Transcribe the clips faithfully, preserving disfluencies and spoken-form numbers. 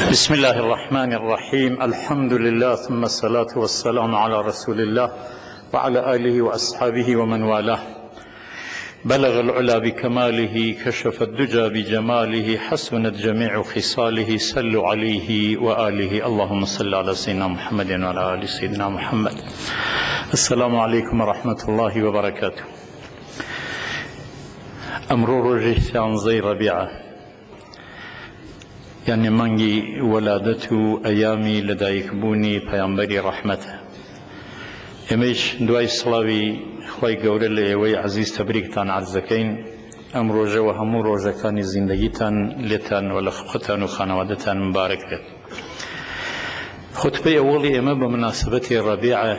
بسم الله الرحمن الرحيم. الحمد لله ثم الصلاة والسلام على رسول الله وعلى آله وأصحابه ومن والاه. بلغ العلا بكماله، كشف الدجى بجماله، حسنت جميع خصاله، صلوا عليه وآله. اللهم صل على سيدنا محمد وعلى آل سيدنا محمد. السلام عليكم ورحمة الله وبركاته. أمرو رجي سانزي ربيعة، يعني مانجي ولادته أيامي لدايك بوني پیامبری رحمته. امیش دوای سلاوی خوای گەورە لە ئێوەی عزیز تەبریکتان عەرزەکەین. ئەم ڕۆژە و هەموو ڕۆژەکانی زیندەگیتان لێتان و لە خۆتان و خانەوادەتان مبارەک بێت. خوتبەی ئەوڵی ئێمە بە مناسبەتی ڕەبیعە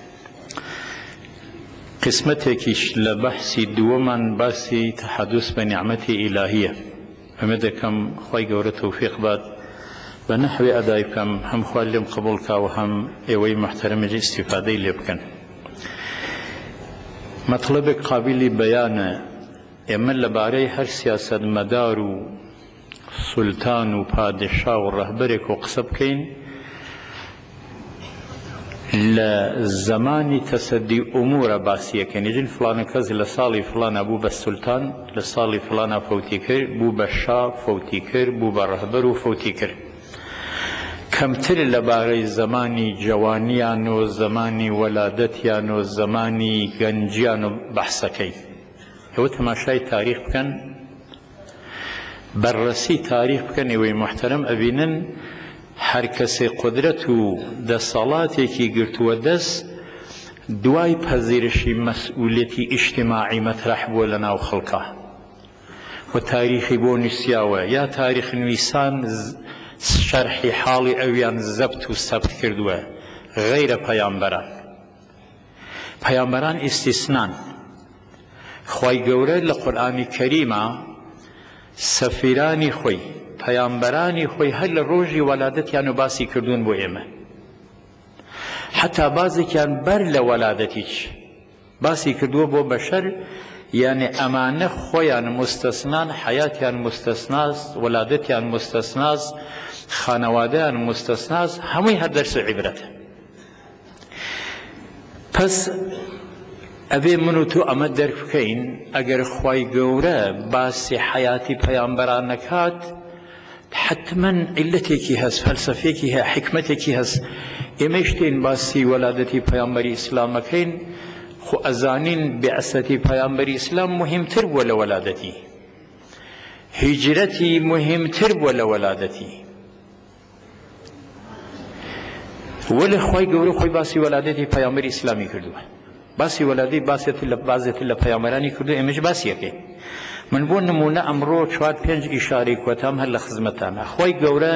قسمەتێکیش لە بەحسی دووەمان باسی تەحەدوس بە نیعمەتی ئیلاهیە. ئەمە دەکەم خوای گەورە تەوفیق بات بە نەحوی ئەدای بکەم، هەم خوا لێم قبوڵ کا و هەم ئێوەی محتەرەمەجی ئیستیفادەی لێ بکەن. مەطلبێک قابلی بەیانە. ئێمە لەبارەی هەر سیاسەتمەدار و سولتان و پادشا و ڕەهبەرێک و قسە بکەین لە زمانی تەسەدی ئومورە باسیەکەن. یجن فلانە کەس لە ساڵی فلانە بوو بە سولتان، لە ساڵی فلانە فەوتی کرد، بوو بە شا فەوتی کرد، بوو بە ڕەهبەر و فەوتی کرد. کەمتر لەبارەی زمانی جوانیان و زمانی وەلادەتیان و زمانی گەنجیان و بەحسەکەی. ئێوە تەماشای تاریخ بکەن، بەررەسی تاریخ بکەن. ئێوەی محتەرەم ئەبینن هەر کەسێ قودرەت و دەسەڵاتێکی گرتووە دەست دوای پەذیرشی مەسئولیەتی ئیجتیماعی مەطرح بووە لە ناو خەڵکە و تاریخی بۆ نووسیاوە، یا تاریخ نویسان شەرحی حاڵی ئەویان زەبت و سەبت کردووە. غەیرە پەیامبەران. پەیامبەران ئیستیسنان. خوای گەورە لە قورئانی کەریمە سەفیرانی خۆی، پەیامبەرانی خۆی هەر لە ڕۆژی وەلادەتیان و باسی کردوون بۆ ئێمە. حتا بازێکیان بەر لە وەلادەتیش باسی کردووە بۆ بەشەر، یعنی ئەمانە خۆیان مستەسنان، حەیاتیان مستەسناس، وەلادەتیان مستەسناس، خانەوادەیان مستەسناس، هەمووی هەر دەرس و عیبرەتە. پس ئەبێ من و تۆ ئەمە دەرک بکەین، ئەگەر خوای گەورە باسی حەیاتی پەیامبەران نەکات حتماً عیلەتێکی هەست، فەلسەفەیەکی هەیە، حکمەتێکی هەست. ئێمە شتین باسی وەلادەتی پەیامبەری ئیسلامەکەین، خۆ ئەزانین بێعەسەتی پەیامبەری ئیسلام مهمتر بووە لە وەلادەتی، هیجرەتی مهمتر بووە لە وەلادەتی. وەلی خوای گەورە خۆی باسی وەلادەتی پەیامبەری ئیسلامی کردووە. باسی وەلادەتی باسێتی لە بازێتی لە پەیامبەرانی کردو، ئێمەش باسیەکەین. من بۆ نمونە ئەمڕۆ چوار پێنج ئیشارەی کوتام هەر لە خزمەتانە. خوای گەورە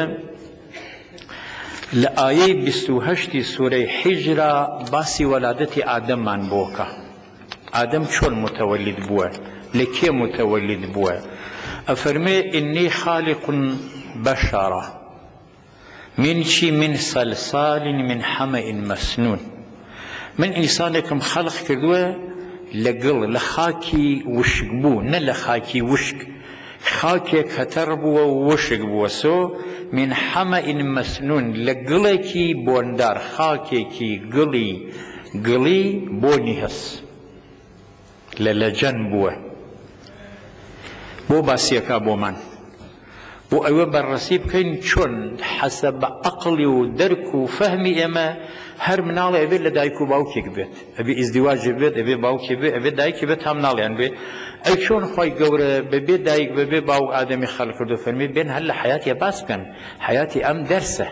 لە ئایەی بیست و هەشتی سوورەی حیجرە باسی وەلادەتی ئادەممان بۆکە. ئادەم چۆن متەوەلید بووە، لە کێ متەوەلید بووە؟ ئەفەرمێ ئینی خالق بەشەرە من چی؟ من سەلسال من حەمەء مەسنون. من ئینسانێکم خەڵق کردووە لەگەڵ لە خاکی وشک بوو، نە لە خاکی وشک، خاکێک هەتەر بووە و وشک بووە. سۆ من حەمەء مەسنون، لە گڵێکی بۆندار، خاکێکی گڵی گڵی بۆنی هەست، لە لەجەن بووە. بۆ باسیەکە بۆمان، بۆ ئەوە بەررەسی بکەین چۆن حەسە بە عەقڵی و دەرک و فەهمی ئێمە هەر مناڵێ ئەبێت لە دایک و باوکێک بێت، ئەبێ ئیزدیواجێ بێت، ئەبێ باوکێ بێت، ئەبێ دایکی بێت، هەم مناڵیان بێت. ئەی چۆن خوای گەورە بەبێ دایک بەبێ باوک ئادەمی خەڵق کردو؟ فەرمی بێن هەر لە حەیاتیە باس بکەن، حەیاتی ئەم دەرسە.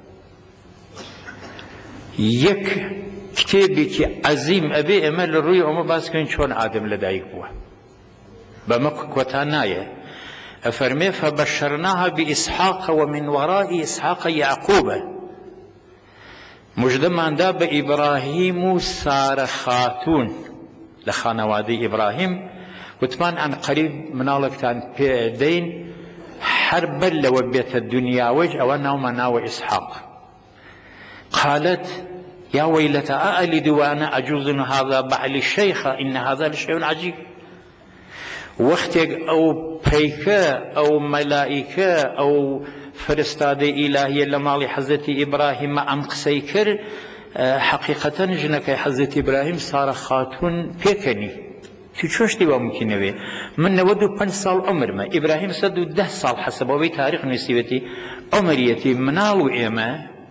یەک کتێبێکی عەزیم ئەبێ ئێمە لە ڕووی ئەمە باس بکەین چۆن ئادەم لە دایک بووە. بەمە کۆتا نایە. ئەفەرمێ فەبەشەرناها بئیسحاق ومن وەراء ئیسحاق یعقوبە. مژدەماندا بە ئیبراهیم و سارە خاتون لە خانەوادەی ئیبراهیم. وتمان ئەن قەریب مناڵێکتان پێدەین هەر بەر لەوە بێتە دنیاوەش ئەوە ناومە ناوە ئیسحاق. قالت يا ويلتى أألد وأنا أجوز هذا بعلي الشيخة إن هذا لشيء عجيب. وەختێک ئەو چەیکە ئەو مەلائیکە ئەو فرستادەی ئیلاهیە لە ماڵی حەزەتی ئیبراهیمە ئەم قسەی کرد حەقیقەتەن ژنەکەی حەزەتی ئیبراهیم سارە خاتوون پێکەنی تو چۆشتی وا ممکنەوێ من نەوەد و پەنج ساڵ عمرمە ئیبراهیم سەد و دە ساڵ حەسەبەوەی تاریخ نووسیوەتی عمریەتی مناڵ و ئێمە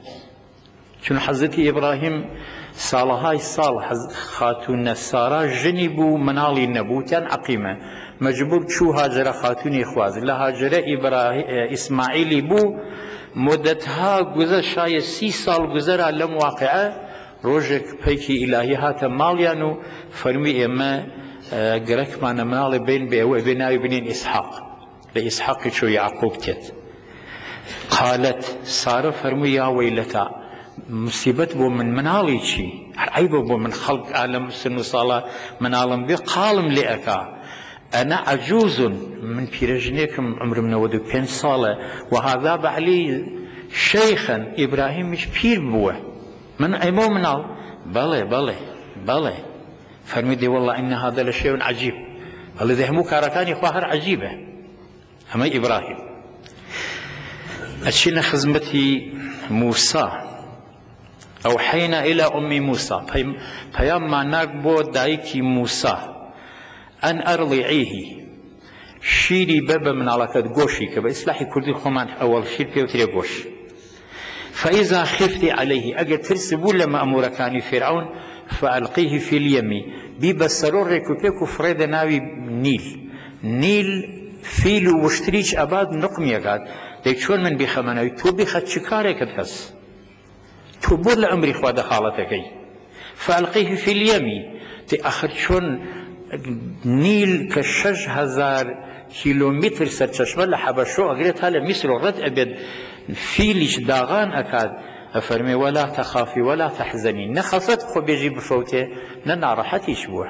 چون حەزەتی ئیبراهیم ساڵەهای ساڵ خاتوونە سارا ژنی بوو مناڵی نەبووتیان عەقیمە مەجبوور چوو هاجرە خاتوونی خوازد لە هاجرە ئیسماعیلی بوو مدەتها گوزە شایە سی ساڵ گوزەرا لەم واقعە ڕۆژێک پەیکی ئیلاهی هاتە ماڵیان و فەرمی ئێمە گەرەکمانە مناڵێ بین بێ ئەوە بێ ناوی بنین ئیسحاق لە ئیسحاقی چۆ یاعقوب تێت قالت سارە فەرمووی یا وەیلەتا مصیبەت بۆ من مناڵی چی هەر عەیبە بۆ من خەڵک ئالەم سن و ساڵە مناڵم بێ قاڵم لێ ئەکا ئەنا عەجووزن من پیرەژنێکم عمرم نەوەد و پێنج ساڵە وهذا بەعلی شەیخەن ئیبراهیمیش پیر بووە من ئەیمە مناڵ بەڵێ بەڵێ بەڵێ فەرمی دێ وەڵڵا ئینە هذا لەشەیء عەجیب بەڵێ دێ هەموو کارەکانی خوا هەر عەجیبە ئەمە ئیبراهیم ئەچینە خزمەتی موسا ئەوحەینا إلى أم موسى پەیاممان ناک بۆ دایکی موسا ئەن ئەرضیعیه شیری بە بە مناڵەکەت گۆشی کە بە ئیسلاحی کوردی خۆمان ئەوەڵ شیر پێوترێ گۆش فإذا خفت عليه ئەگەر ترس بوو لە مەئمورەکانی فێرعەون فألقيه في اليم بی بە سەرۆڕێک و پێک و فڕێدە ناوی نیل نیل فیل و وشتریچ ئەباد نقمیەکات دەی چۆن من بیخەمەنەوی تۆ بیخەت چ کارێکت هەست تۆ بۆ لە ئەمری خوا دەخاڵەتەکەی فألقيه في اليم تێ ئەخر چۆن نیل کە شەش هەزار کیلۆمتر سەرچەشمە لە حەبەشۆ ئەگرێت تا لە میسر و ڕەت ئەبێت فیلیش داغان ئەکات ئەفەرمێ وەلا تەخافی وەلا تەحزەنی نەخەفەت خۆ بێژی بفەوتێ نە ناڕەحەتیش بووە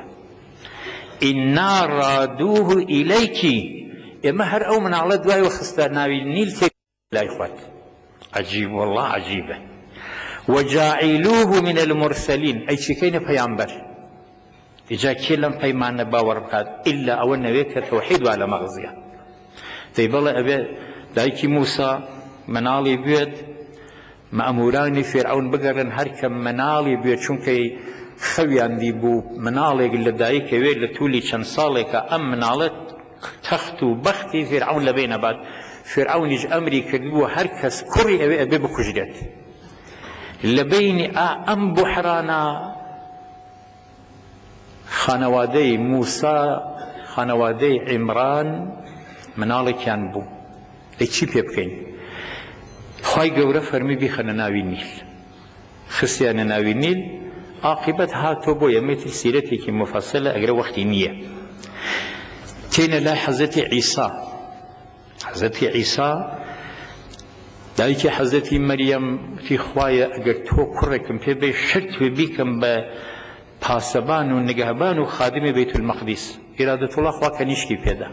ئینا ڕادووه ئیلەیکی ئێمە هەر ئەو مناڵە دوایەوە خستە ناوی نیل تێک لای خوات عەجیب وەڵڵا عەجیبە وەجاعیلوه من المرسلین ئەی چیکەینە پەیامبەر ئیجا کێ لەم پەیمانە باوەڕ بکات ئیلا ئەوە نەوێت کە تەوحید وا لە مەغزیە دەی بەڵێ ئەبێ دایکی موسا مناڵی بێت مەئمورانی فێرعەون بگەڕن هەر کە مناڵی بێت چونکەی خەویاندی بوو مناڵێک لە دایکەوێ لە توولی چەند ساڵێکە ئەم مناڵەت تەخت و بەختی فێرعەون لەبێ نەبات فێرعەونیش ئەمری کردبووە هەر کەس کوڕی ئەوێ ئەبێ بکوژرێت لە بەینی ئەم بوحرانە خانەوادەی موسا خانەوادەی عیمران مناڵێکیان بوو دەی چی پێ بکەین خوای گەورە فەرمی بیخەنە ناوی نیل خستیانە ناوی نیل عاقبەت هاتۆ بۆ یەمێتی سیرەتێکی مفەسەلە ئەگرە وەختی نییە تێنە لای حەزەتی عیسا حەزەتی عیسا دایکی حەزەتی مەریەم تی خوایە ئەگەر تۆ کوڕێکم پێ بێ شرت وێ بیکەم بە پاسەبان و نگەهبان و خادمی بەیت المەقدیس ئیرادەتوڵڵا خوا کەنیشکی پێدا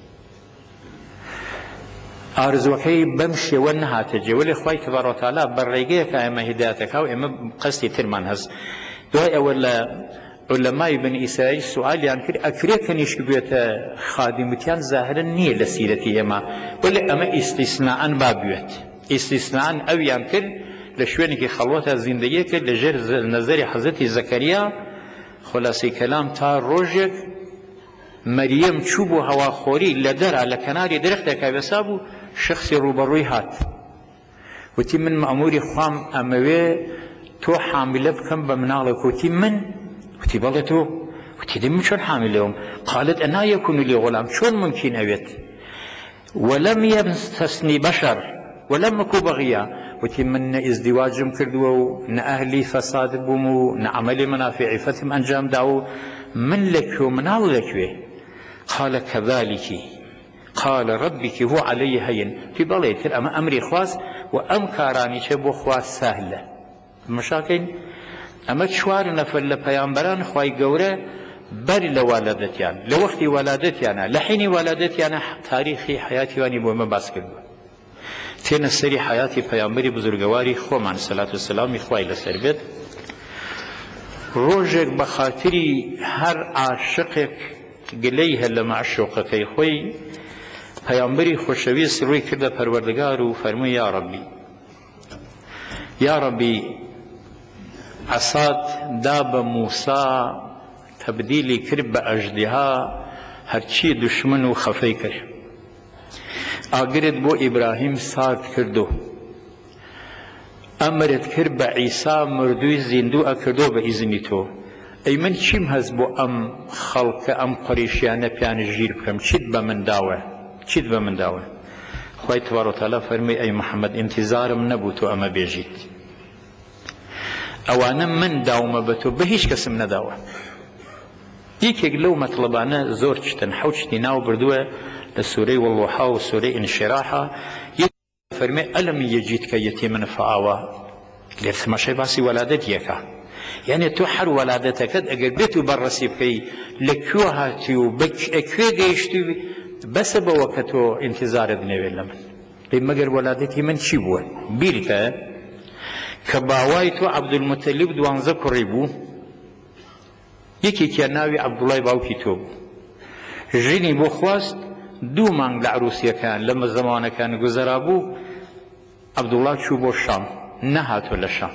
ئارزوەکەی بەم شێوە نەهاتە جێ وەلێ خوای تەبارەک و تەعالا بەڕێگەیەکە ئێمە هیدایەتەکا و ئێمە قەستی ترمان هەست دوای ئەوە لە عولەمای بنی ئیسرائیل سوئالیان کرد ئەکرێ کەنیشک بێتە خادم وتیان زاهرە نییە لە سیرەتی ئێمە وەلێ ئەمە ئیستیسناعەن با بوێت ئیستیسناعەن ئەویان کرد لە شوێنێکی خەڵوەتە زیندەیە کرد لەژێر نەزەری حەزەتی زەکەریا خلاصەی کەلام تا ڕۆژێک مەریەم چوو بۆ هەواخۆری لە دەرا لە کەناری درەختێکا بێسا بوو شخصی ڕوبەڕووی هات وتی من مەئموری خوام ئەمەوێ تۆ حاملە بکەم بە مناڵێک وتی من وتی بەڵێ تۆ وتی دەی من چۆن حاملەوەم قالت ئەنا یەکون لی غولام چۆن ممکن ئەوێت وەلەم یەمسەسنی بەشەر وەلەم ئەکو بەغیا وتی من نە ئیزدیواجم کردووە و نە ئەهلی فەساد بووم و نە عەمەلی منافعی فەتم ئەنجامدا و من لەکوێ و مناڵ لەکوێ قال كذلك قال ربك هو علي هين في بليت أما أمري خواص وأم كاراني شبو خواص سهلة مشاكل أما شوار نفر لبيامبران خواي قورة بر لوالدتيان لوقت ولادتيانا لحين ولادتيانا تاريخي حياتي واني بو مباس كردو تين السري حياتي بيامبري بزرگواري خومان صلاة والسلام خواي لسر بيت روجك بخاطري هر عاشقك قليها لما عشوقكي خوي پەیامبەری خۆشەویست ڕووی کردە پەروەردگار و فەرمووی یا ڕەبی یا ڕەبی عەسات دا بە موسا تەبدیلی کرد بە ئەژدها هەرچی دوشمن و خەفەی کرد ئاگرت بۆ ئیبراهیم سارد کردو ئەمرت کرد بە عیسا مردووی زیندوو ئەکردو بە ئیزنی تۆ ئەی من چیم هەست بۆ ئەم خەڵکە ئەم قوڕیشیانە پیانە ژیر بکەم چیت بە من داوە چیت بە من داوە خوای تبارەک و تەعالا فەرمووی ئەی محەممەد ئینتیزارم نەبوو تۆ ئەمە بێژیت ئەوانە من داومە بە تۆ بە هیچ کەسم نەداوە یەکێک لەو مەطلبانە زۆر چتن حەوت شتی ناو بردووە لە سوورەی وەڵوحا و سوورەی ئینشراحا یەک فەرمێ ئەلەم یەجیدکە یەتیمەن فەئاوە لێ تەماشای باسی وەلادەتیەکە یعنی تۆ هەر وەلادەتەکەت ئەگەر بێت و بەڕەسی بکەی لەکوێ هاتی و بەکوێ گەیشتی بەسە بەوە کە تۆ ئینتیزارت نەوێت لە من پێی مەگەر وەلادەتی من چی بووە بیرکە کە باوای تۆ عەبدولموتەلیب دوانزە کوڕی بوو یەکێکیان ناوی عەبدوڵای باوکی تۆ بوو ژینی بۆ خواست دوو مانگ لە عروسیەکان لەمە زەمانەکان گوزەرا بوو عەبدوڵا چوو بۆ شام نەهاتۆ لە شام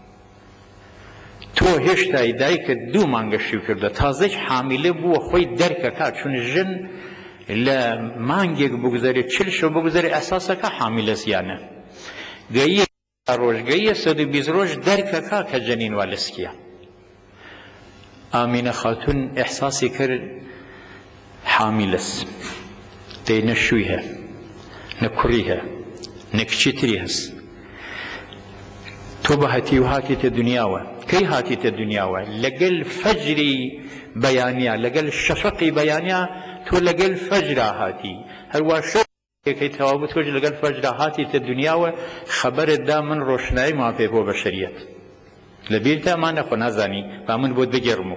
تۆ هێشتای دایکت دوو مانگە شیو کردە تازەی حامیلە بووە خۆی دەرکەکە چون ژن لە مانگێک بگوزارێت چل شەو بگوزارێت ئەساسەکە حامیلە زیانە گەیە ڕۆژ گەیە سەد و بیست ڕۆژ دەرکەکە کە جەنین وا لەسکیە ئامینە خاتون ئێحساسی کرد حامیلەس دەی نە شووی هەیە نە کوڕی هەیە نە کچی تری هەست تۆ بە هەتی و هاتیتە دنیاوە کەی هاتیتە دنیاوە لەگەل فەجری بەیانیا لەگەل شەفەقی بەیانیا تۆ لەگەل فەجرا هاتی هەروە شەوێکەی تەواو بوو تۆش لەگەل فەجرا هاتیتە دنیاوە خەبەرت دا من ڕۆشنایی ما پێ بۆ بەشەریەت لەبیرتە ئەمانە خۆ نازانی با من بۆت بگەڕم و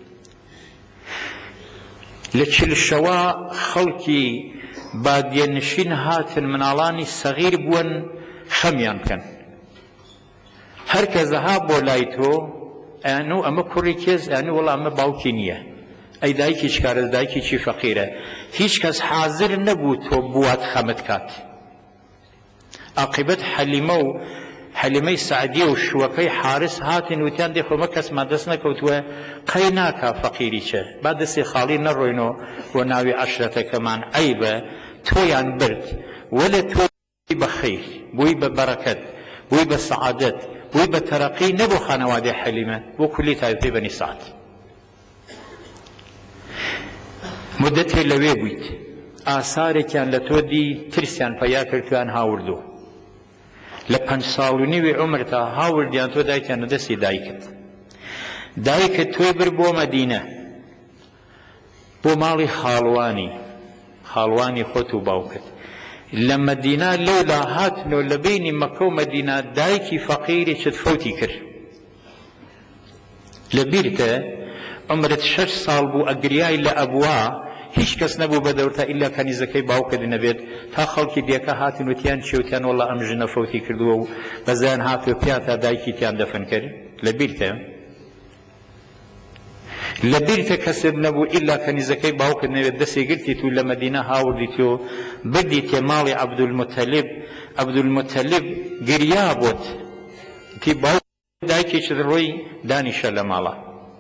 لە چلشەوە خەڵکی بادیەنشین هاتن مناڵانی سەغیر بوون خەمیان بکەن هەر کە زەها بۆ لای تۆ ئەنو ئەمە کوڕی کێز ئەنو وەڵا ئەمە باوکی نییە ئەی دایکی چکارە دایکی چی فەقیرە هیچ کەس حازر نەبوو تۆ بوات خەمت کات عاقبەت حەلیمە و حەلیمەی سەعدیە و شووەکەی حارس هاتن وتیان دێ خۆمە کەسمان دەست نەکەوتووە قەی ناکا فەقیری چە با دەستی خاڵی نەڕۆینەوە بۆ ناوی عەشرەتەکەمان عەیبە تۆیان برد وەلە تۆ بووی بە خەیر بووی بە بەرەکەت بووی بە سەعادەت بووی بە تەرەقی نەبوو خانەوادەی حەلیمە بۆ کولی تایبەتی بەنی سەعد مدەتێ لەوێ بوویت ئاسارێکیان لە تۆ دی ترسیان پەیا کرد تویان هاوردووە لە پەنج ساڵ و نیوی عومرتا هاوردیان تۆ دایکیانە دەستی دایکت دایکت تۆی بر بۆ مەدینە بۆ ماڵی خاڵوانی خاڵوانی خۆت و باوکت لە مەدینە لەولا هاتنەوە لە بینی مەکە و مەدینە دایکی فەقیرێکت فەوتی کرد لەبیرتە عمرت شەش ساڵ بوو ئەگریای لە ئەبوا هیچ کەس نەبوو بەدەورتا ئیلا کەنیزەکەی باوکت نەبێت تا خەڵکی دیەکە هاتن وتیان چێوتیان وەڵا ئەم ژنە فەوتی کردووە و بەزیان هاتووە پیا تا دایکی تیان دەفن کرد لەبیرتە لەبیرتە کەسب نەبوو ئیلا کەنیزەکەی باوکت نەوێت دەسێ گرتیت و لە مەدینە هاوردیت و بردیتێ ماڵی عەبدولموتەلیب عەبدولموتەلیب گریا بۆت تی باوک دایکێکت ڕۆی دانیشە لە ماڵە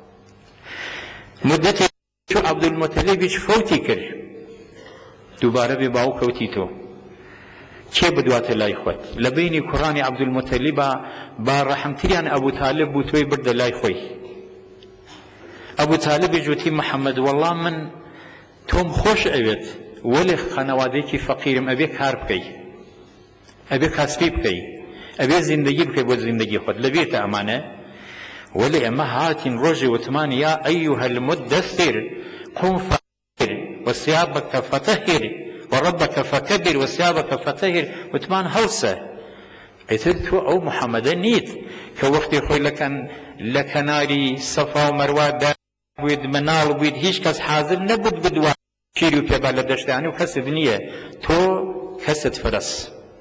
مدەتێ چۆ عەبدولموتەلیبیش فەوتی کرد دووبارە بێ باوکەوتی تۆ کێ بدواتە لای خۆت لە بینی کوڕانی عەبدولموتەلیبە با ڕەحمتریان ئەبوو تالب بوو تۆی بردە لای خۆی ئەبوو تالبی جوتی محەممەد وەڵا من تۆم خۆش ئەوێت وەلێ خانەوادەیەکی فەقیرم ئەبێ کار بکەی ئەبێ کاسبی بکەی ئەبێ زیندگی بکەی بۆ زیندگی خۆت لەبێتە ئەمانە وەلێ ئەمە هاتین ڕۆژی وتمان یا ئەیوهە المدەثر قم فەانذر وثيابك فطهر وربك فكبر وثيابك فطهر وتمان هەڵسە ئەیتر تۆ ئەو محەممەدە نیت کە وەختی خۆی لەکەن لە کەناری سەفا و مەروە بوویت مناڵ بوویت هیچ کەس حازر نەبوو بدوات شیری و پێبا لە دەشتانی و کەست نییە تۆ کەست فرەس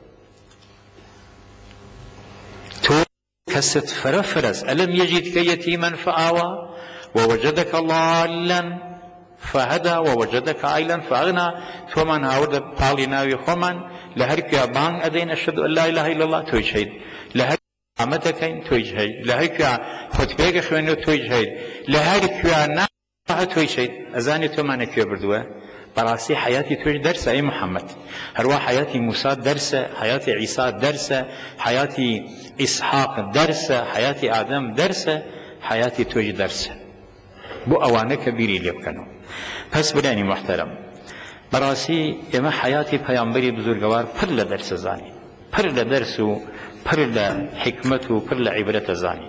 تۆ کەست فرە فرەس ئەلەم یەجیدکە یەتیمەن فەئاوە ووجدك ضالا فهدى ووجدك عائلا فأغنى تومان هاورد بالي ناوي خومان لهركيا بان أدين أشهد أن لا إله إلا الله توي شهيد لهركيا عمتكين توي شهيد لهركيا خطبيك خوينو توي شهيد لهركيا ناها توي شهيد أزاني تومان كيو بردوه براسي حياتي توي درس أي محمد هروا حياتي موسى درس حياتي عيسى درس حياتي إسحاق درس حياتي آدم درس حياتي توي درس بو أوانه كبيري ليبكنو پس برانی محترم براسی اما حیاتی پیامبری بزرگوار پر لدرس زانی پر لدرس و پر لحکمت و پر لعبرت زانی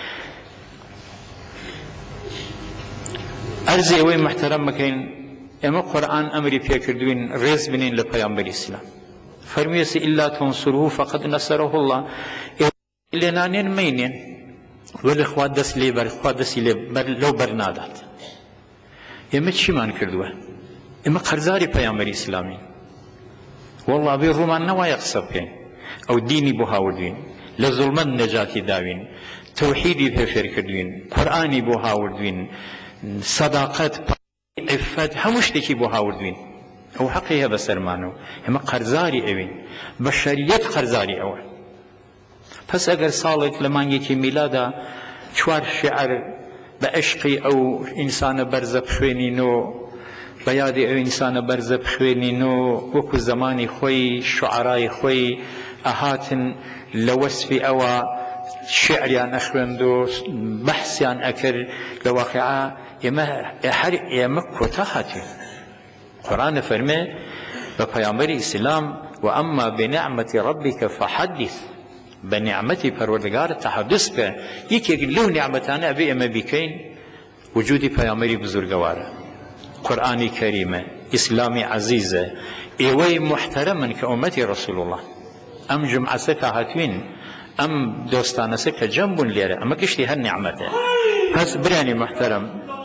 ارزی اوی محترم مکین اما قرآن امری پیکردوین ریز بنین لپیامبری اسلام فرمیسی الا تنصروه فقد نصره الله لنانین مینین ولی خواد دست لی بر خواد دست لی بر لو برنادات ئێمە چیمان کردووە ئێمە قەرزاری پەیامبەری ئیسلامین وەڵڵا بێ ڕوومان نەوایە قسە بکەین ئەو دینی بۆ هاوردوین لە زوڵمەت نەجاتی داوین تەوحیدی پێفێر کردوین قورئانی بۆ هاوردوین سەداقەت عفەت هەموو شتێکی بۆ هاوردوین ئەو حەقی هەیە بەسەرمانەوە ئێمە قەرزاری ئەوین بە شەریعەت قەرزاری ئەوە پس ئەگەر ساڵێک لە مانگێکی میلادا چوار شیعر بأشقي أو إنسان برزة بخوينينو بيادي أو إنسان برزة بخوينينو وكو زماني خوي شعراء خوي أهاتن لوصفي أو شعريان أخوندو بحثيان أكر لواقعا يما يما كتاهاتي قرآن فرمي بپیامبر اسلام وأما بنعمة ربك فحدث بنعمتي پروردگار تحدث که یکی لو نعمتانه ابي اما بكين وجودي پیامبری بزرگواره قرآنی کریمه اسلامی عزیزه ایوه محترما كأمتي رسول الله ام جمعه سكا هاتوين ام دوستانه سكا جنبون ليره اما كشتي هالنعمته بس براني محترم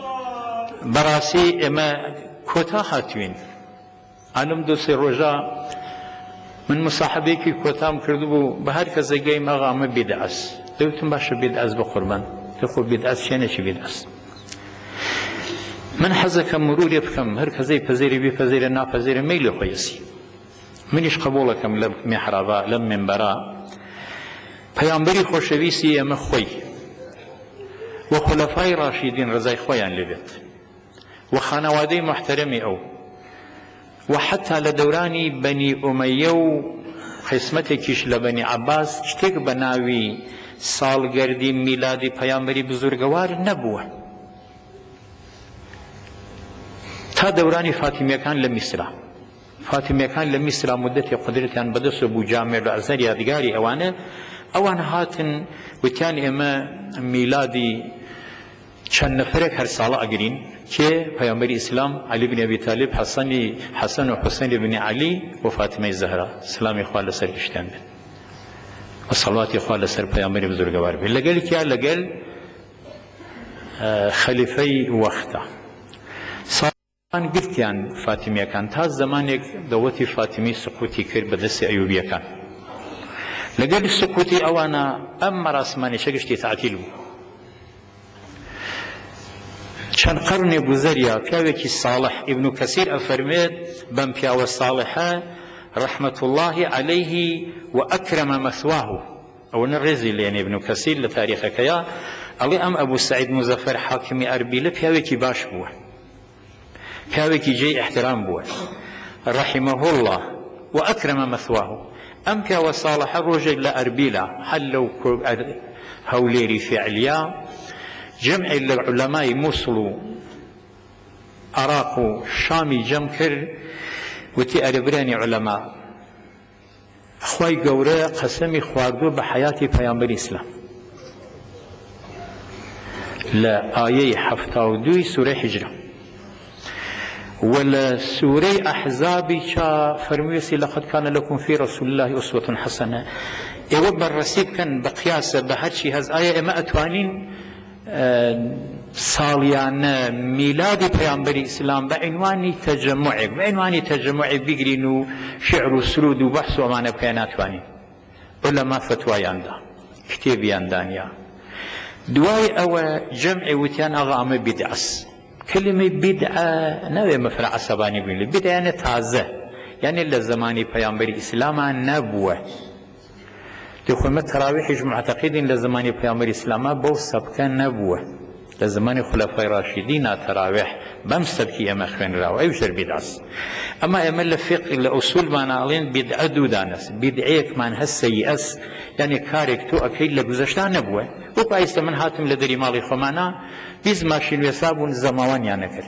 براسي اما كوتا هاتوين علم دوسي رجا من مصاحبيكي كوتام كردبو بهر كذا جايم اغا ما بدعس دوتم باش بدعس بقربان تخو بدعس شنو شي بدعس من حزك مرور يفهم هر كذا يفزيري بفزير نا فزير ميل خويسي منيش قبولكم لم محرابا لم منبرا پیامبری خوشويسي ام خوي وخلفاء راشدين رضاي خويان لبيت وخانوادي محترمي او وحتى لدوراني بني أمية قسمتكيش لبني عباس شتك بناوي سالگردي ميلادي پیامبري بزرگوار نبوه تا دوراني فاطمية كان لمصر فاطمية كان لمصر مدة قدرتان بدس ابو جامع العزر يادگاري اوانه اوان هاتن وتيان اما ميلادي چند نفرك هر ساله اگرين که پیامبر اسلام علی بن ابی طالب حسن حسن و حسین بن علی و فاطمه زهرا سلام خدا سر اشتند و صلوات خدا سر پیامبر بزرگوار به لگل کیا لگل خلیفه وقتا سان گفتیان فاطمه کان تا زمانك دوتی فاطمی سقوطی کرد به دست ایوبیه کان لگل سقوطی اوانا ام رسمانی شگشتی تعطیل چند قرن بزریا پیاوێکی صالح ابن كثير أفرميت بم پیاوە صالحة رحمة الله عليه وأكرم مثواه أو نرزي لين ابن كثير لتاريخك يا الله أم أبو سعيد مزفر حاكم أربيل پیاوێکی باش بوه پیاوێکی جي احترام بوه رحمه الله وأكرم مثواه أم پیاوە صالحة روجي لأربيلا حلو هوليري فعليا جمع العلماء موصل عراق شامي جمكر وتي أربراني علماء خواي قورا قسمي خواردو بحياتي پیامبر اسلام لا آية حفتاودوي سورة حجرة ولا سورة أحزابي شا فرميسي لقد كان لكم في رسول الله أسوة حسنة إيوب الرسيب كان بقياسة بهرشي هز آية إما أتوانين ساڵیانە میلادی پەیامبەری ئیسلام بە عنوانی تەجەموعێک بە عنوانی تەجەموعێک بیگرین و شعر و سرود و بەحس و ئەمانە بکەین ناتوانین عولەما فتوایاندا کتێبیان دانیا دوای ئەوە جەمعی وتیان ئاغا ئەمە بیدعەس كلمة بدعة نوع مفرع عصباني بين بدعة يعني تازة يعني لزماني پیامبر اسلام نبوه تخوم التراويح معتقدين لزماني پیامبر اسلام بو سبك نبوه لزماني خلفاء راشدين تراويح بم سبكي اما خوين راو ايوشر بدعة اما اما لفقه لأصول ما نعلين بدعة دودانس بدعيك من هالسيئس يعني كارك تو اكيد لگذشتان نبوه وكو ايست من حاتم لدري مالي خمانا بيز ماشين ويسابون زموان يعني كر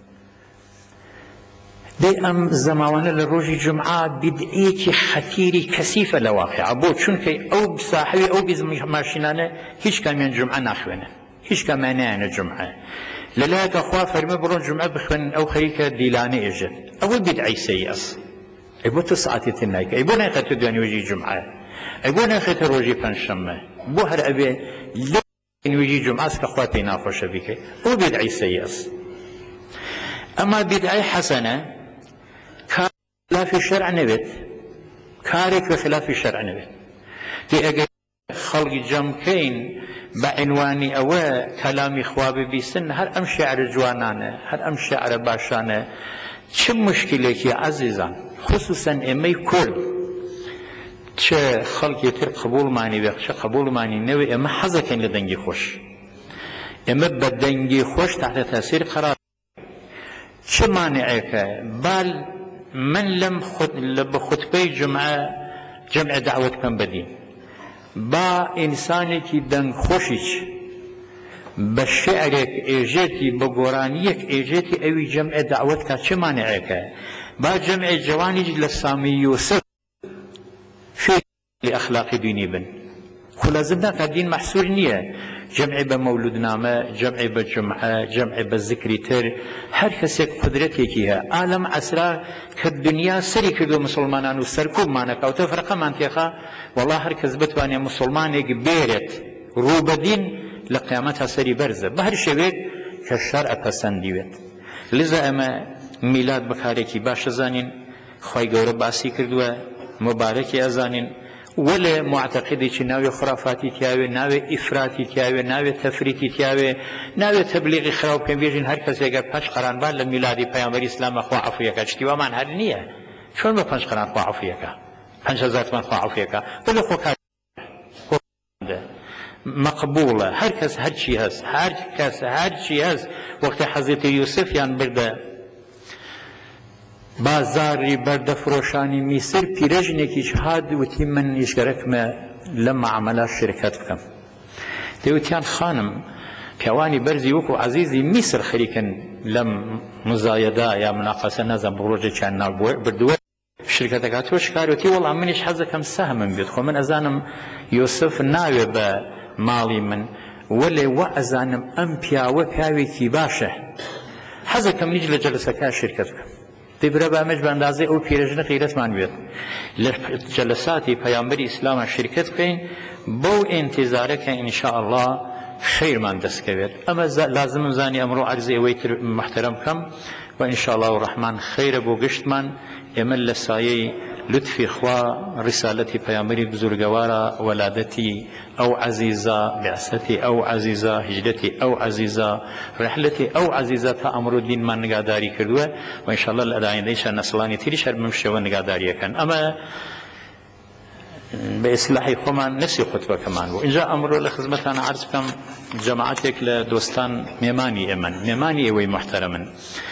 دي ام زموان لروج جمعة بدعيك خطيري كثيفة لواقع بو چونك او بصاحبي او بيز ماشينانه هيش كاميان جمعة ناخوينه هيش كمان يعني جمعة للاك اخوة فرمي برون جمعة بخوين او خريكة ديلاني اجد اول بدعي سيئس ايبو تسعة تنايك ايبو نايقة تدواني وجي جمعة ايبو نايقة روجي پنشمه بو هر ابي لين وجي جمعة سكخواتي ناخوش بك او بدعي سيئس اما بدعي حسنة خلاف الشرع نبت كارك بخلاف الشرع نبت دي اگر خلق جمكين بعنواني او كلامي خوابي بيسن هر ام شعر جوانانه هر ام شعر باشانه چه مشكله كي عزيزان خصوصا امي كل چه خلق يتر قبول ماني بخش قبول ماني نوي اما حزكن لدنگي خوش اما بدنگي خوش تحت تاثير قرار چه مانعك بل من لم خد بخطبه جمعه جمع دعوت كم بدين با انساني كي دنگ خوشيش بشعرك ايجيتي بقرانيك ايجيتي اوي جمع دعوتك چه مانعك با جمع جوانيج لسامي يوسف في لاخلاق ديني بن خلازمنا الدين محصور نيه جمع بمولود نامه جمع بجمعه جمع بالذكر تر هر كسك قدرتي كيها عالم عسرا كالدنيا سري كدو مسلمانان وسركوب مانك او تفرقه منطقه والله هر كز بتواني مسلمانك بيرت روبدين لقيامتها سري برزه بهر شويك كالشرع پسنديوت لذا اما ميلاد بكاريكي باش زانين خوي گور باسي كردوه مبارك ازانين ولا معتقدي چې ناوي خرافاتي تیاوي ناوي افراطي تیاوي ناوي تفريطي تیاوي ناوي تبلیغ خراب کوي بيجن هر کس اگر پنج قران بال میلادي پیامبر اسلام خو عفو یک اشتوا من هر نیه چون به پنج قران خو عفو یک پنج هزار من خو عفو یک ولی خو مقبوله هر کس هر چی هست هر کس هر چی هست وقت حضرت یوسف یان برده بازاری برده فروشانی میسر پیرژنێکی هات وتی من ئیشگەرەکمە لەم معاملە شرکت بکەم دەیوتیان خانم پیاوانی بەرزی وەکو عەزیزی میسر خەریکن لەم مزایەدا یا مناقەسە نەزانم ڕۆژێکیان ناو بردووە شرکەتەکە تۆ شکاروتی وەڵام منیش حەزەکەم سەهمم بێت خۆ من ئەزانم یۆسف ناوێ بە ماڵی من وەلێ وە ئەزانم ئەم پیاوە پیاوێکی باشە حەزەکەم نیج لە جەلسەکە شرکت بکەم تبرا بامج باندازه او پیرژن غیرت من بیاد لجلساتی پیامبر اسلام شرکت کن بو انتظاره که ان شاء الله خیر من دست کبیر اما لازم زانی امرو عرضی ویتر محترم کم و ان شاء الله الرحمن خیر بو گشت من امل لسایه لطفی خوا رسالتی پیامبری بزرگوارا ولادتی او عزیزا بعثتی او عزیزا هجرتی او عزیزا رحلتی او عزیزا تا امر الدین من نگهداری کردوه و ان شاء الله الاداینده ایشان نسلانی تیریش هر ممشو نگهداری کن اما به اصلاحی خمان نسی خطبه کمان بو اینجا امر لخدمتان عرض کم جماعتك لدوستان میمانی امن میمانی اوی محترمن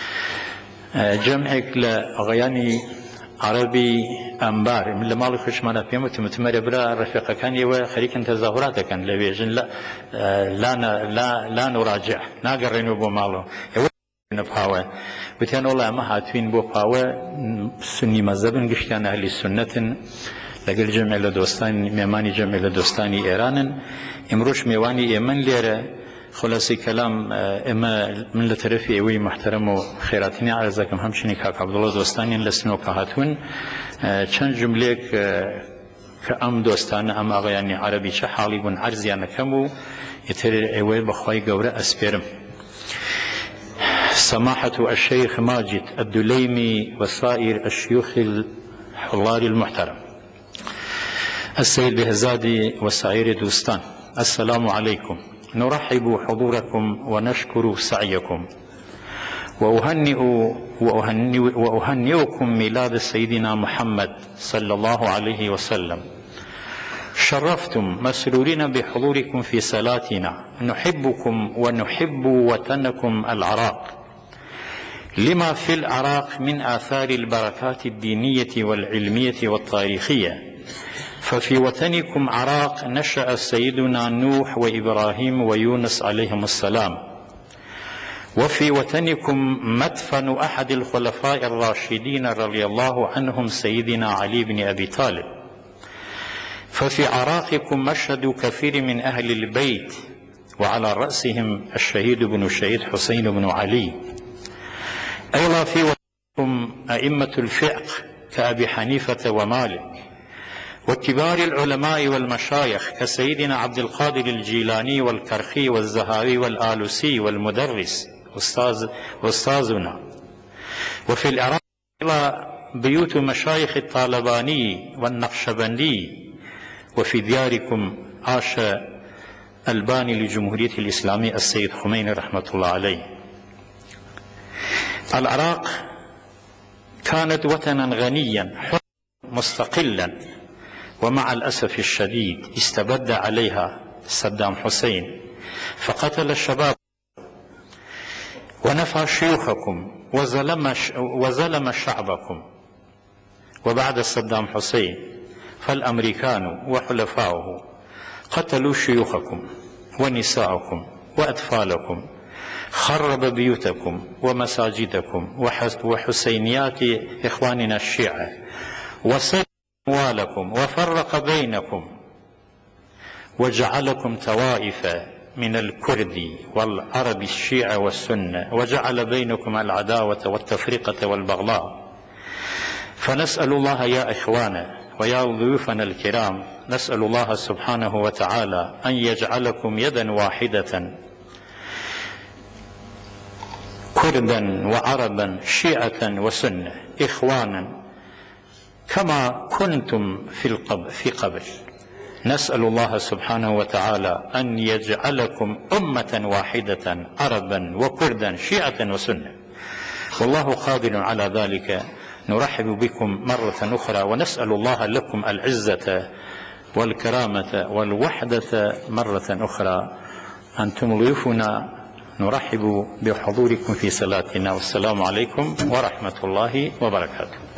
جمعك لغياني عربي أنبار من المال خشمنا في متمر برا رفيق كان يوا خليك تظاهرات كان لبيجن لا لا لا لا نراجع ناقرين بو مالو نبهاوا وتيان والله ما هاتوين بو باوا سني مذهب قشتان أهل السنة لقل جمع لدوستان ميماني جمع لدوستاني إيران امروش ميواني يمن ليرة خلاصي كلام اما من لطرفي اوي محترم و خيراتيني عرضكم همشني كاك عبد الله دوستاني لسنو كهاتون چند جملك كأم دوستان ام اغياني عربي چه حالي بون عرضيان كمو يتر اوي بخواي قورة اسبيرم سماحة الشيخ ماجد الدليمي وصائر الشيوخ الحضار المحترم السيد بهزادي وسائر دوستان السلام عليكم نرحب حضوركم ونشكر سعيكم وأهنئ وأهنئ وأهنئكم ميلاد سيدنا محمد صلى الله عليه وسلم. شرفتم مسرورين بحضوركم في صلاتنا، نحبكم ونحب وطنكم العراق، لما في العراق من آثار البركات الدينية والعلمية والتاريخية. ففي وطنكم عراق نشأ سيدنا نوح وإبراهيم ويونس عليهم السلام، وفي وطنكم مدفن أحد الخلفاء الراشدين رضي الله عنهم سيدنا علي بن أبي طالب. ففي عراقكم مشهد كثير من أهل البيت، وعلى رأسهم الشهيد بن الشهيد حسين بن علي. أيضا في وطنكم أئمة الفقه كأبي حنيفة ومالك، وكبار العلماء والمشايخ كسيدنا عبد القادر الجيلاني والكرخي والزهاري والآلوسي والمدرس أستاذ أستاذنا. وفي العراق بيوت مشايخ الطالباني والنقشبندي. وفي دياركم عاش الباني للجمهورية الإسلامية السيد خميني رحمة الله عليه. العراق كانت وطنا غنيا حرا مستقلا، ومع الأسف الشديد استبد عليها صدام حسين فقتل الشباب ونفى شيوخكم وظلم وظلم شعبكم. وبعد صدام حسين فالأمريكان وحلفاؤه قتلوا شيوخكم ونساءكم وأطفالكم، خرب بيوتكم ومساجدكم وحسينيات إخواننا الشيعة، وسرق أموالكم وفرق بينكم، وجعلكم طوائف من الكرد والعرب الشيعة والسنة، وجعل بينكم العداوة والتفرقة والبغضاء. فنسأل الله يا إخوانا ويا ضيوفنا الكرام، نسأل الله سبحانه وتعالى أن يجعلكم يدا واحدة كردا وعربا شيعة وسنة إخوانا كما كنتم في القبل في قبل. نسأل الله سبحانه وتعالى أن يجعلكم أمة واحدة عربا وكردا شيعة وسنة، والله قادر على ذلك. نرحب بكم مرة أخرى، ونسأل الله لكم العزة والكرامة والوحدة مرة أخرى. أنتم ضيوفنا، نرحب بحضوركم في صلاتنا، والسلام عليكم ورحمة الله وبركاته.